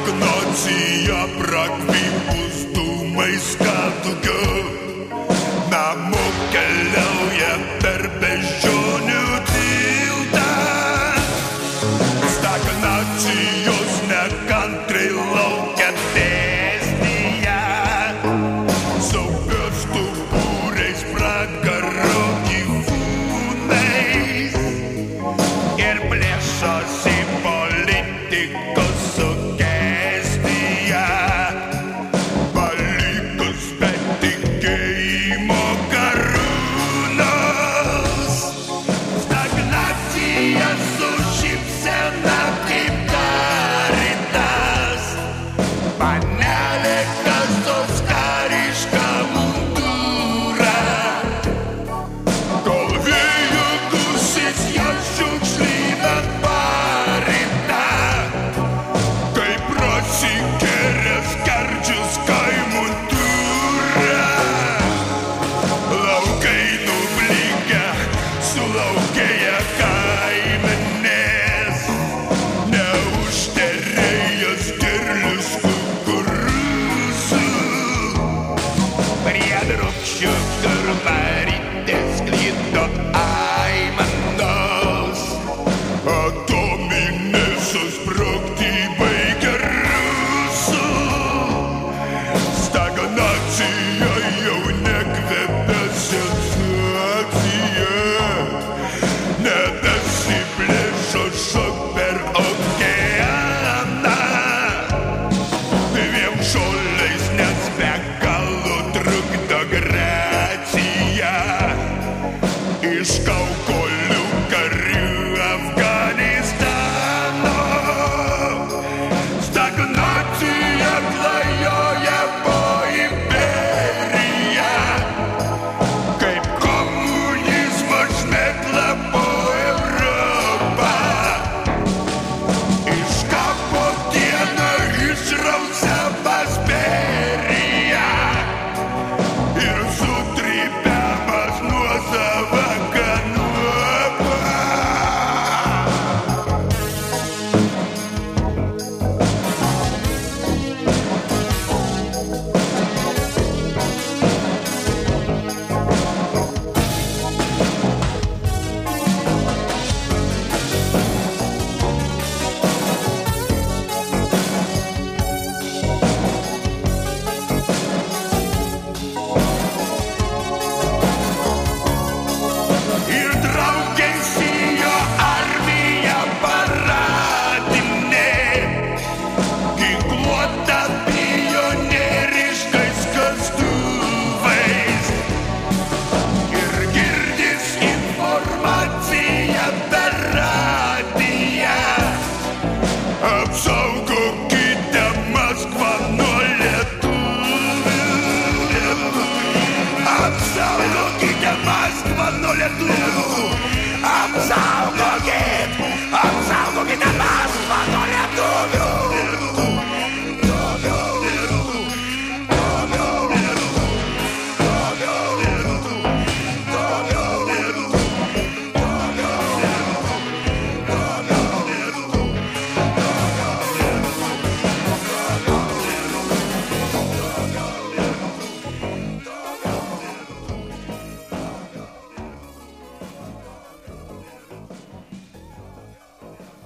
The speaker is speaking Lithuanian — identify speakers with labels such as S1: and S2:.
S1: Stagnacija prakvipus dūmais kaltugiu, namo keliauja per beždžionių tiltą. Stagnacijos nekantrai laukia dėsnyje, saugios stuburiais pragaro gyvūnais ir plėšosi politikos sugestiją, palikus be tikėjimo karūnos. Stagnacija su šypsena kaip karitas, panelė kasos karišką mundurą, kol vėjo gūsis jos šiukšlyną paritą, kaip prasikėręs skardžius kaimų turą. Laukai nublikę, sulaukėję kaimenės, neužterėjęs derlius kukurūzų. Prie drūkščių turmarytės sklido aimanos, atominės susprogti baigia rusų. Stagnacija jau nekvepia sensacija, nebesiplėšo šok per okeaną. Dviem šuoliais nes be galo trukdo gracija iš kaukolių karių Afganistano. Stagnacija klajoja po imperiją, kaip komunizmo šmėkla po Europą. Iš kapo dieną išrausia Basperiją ir sutrypiamas nuosava kanopą. Ir draugėsi jo armija paradinė, ginkluota pionieriškais kastuvais, ir girdis informaciją per radiją. Apsaugok